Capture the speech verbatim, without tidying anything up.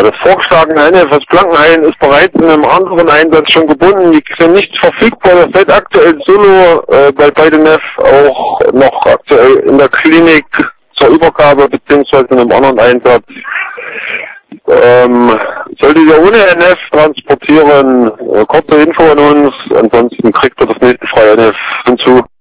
das vorgeschlagene N F aus Blankenhain ist bereits in einem anderen Einsatz schon gebunden. Die sind nicht verfügbar. Das seid aktuell solo äh, bei beiden N F auch noch aktuell in der Klinik zur Übergabe beziehungsweise in einem anderen Einsatz. Ähm, solltet ihr ohne N F transportieren, äh, kurze Info an uns. Ansonsten kriegt ihr das nächste freie N F hinzu.